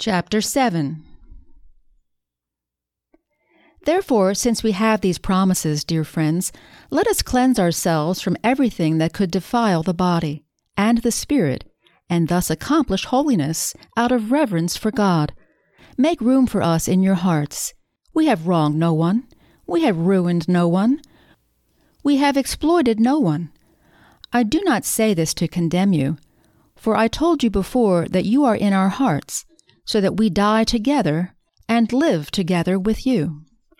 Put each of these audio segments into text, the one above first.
Chapter 7. Therefore, since we have these promises, dear friends, let us cleanse ourselves from everything that could defile the body and the spirit, and thus accomplish holiness out of reverence for God. Make room for us in your hearts. We have wronged no one. We have ruined no one. We have exploited no one. I do not say this to condemn you, for I told you before that you are in our hearts, so that we die together and live together with you.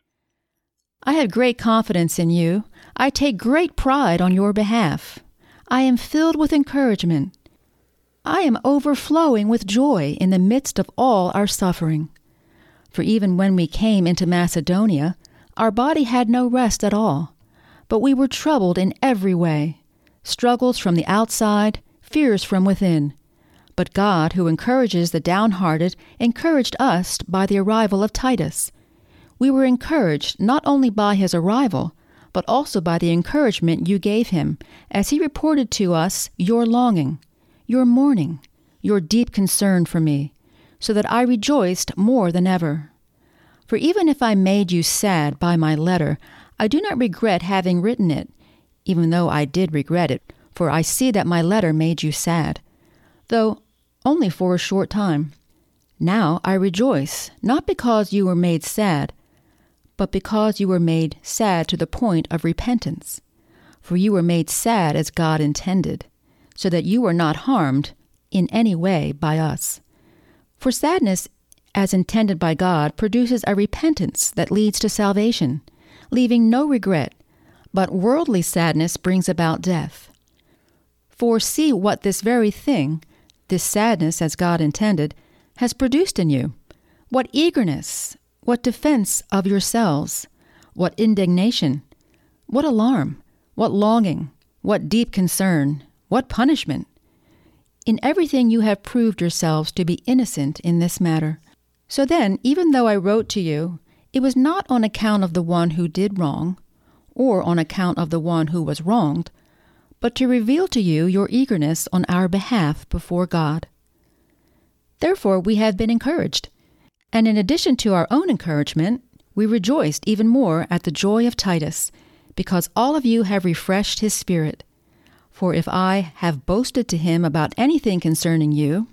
I have great confidence in you. I take great pride on your behalf. I am filled with encouragement. I am overflowing with joy in the midst of all our suffering. For even when we came into Macedonia, our body had no rest at all, but we were troubled in every way, struggles from the outside, fears from within. But God, who encourages the downhearted, encouraged us by the arrival of Titus. We were encouraged not only by his arrival, but also by the encouragement you gave him, as he reported to us your longing, your mourning, your deep concern for me, so that I rejoiced more than ever. For even if I made you sad by my letter, I do not regret having written it, even though I did regret it, for I see that my letter made you sad, though only for a short time. Now I rejoice, not because you were made sad, but because you were made sad to the point of repentance. For you were made sad as God intended, so that you were not harmed in any way by us. For sadness, as intended by God, produces a repentance that leads to salvation, leaving no regret, but worldly sadness brings about death. For see what this very thing, this sadness as God intended, has produced in you. What eagerness, what defense of yourselves, what indignation, what alarm, what longing, what deep concern, what punishment. In everything you have proved yourselves to be innocent in this matter. So then, even though I wrote to you, it was not on account of the one who did wrong, or on account of the one who was wronged, but to reveal to you your eagerness on our behalf before God. Therefore we have been encouraged, and in addition to our own encouragement, we rejoiced even more at the joy of Titus, because all of you have refreshed his spirit. For if I have boasted to him about anything concerning you,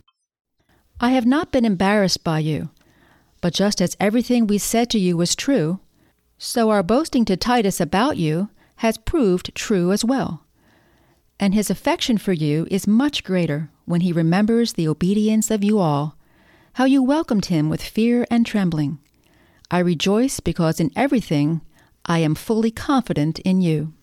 I have not been embarrassed by you, but just as everything we said to you was true, so our boasting to Titus about you has proved true as well. And his affection for you is much greater when he remembers the obedience of you all, how you welcomed him with fear and trembling. I rejoice because in everything I am fully confident in you.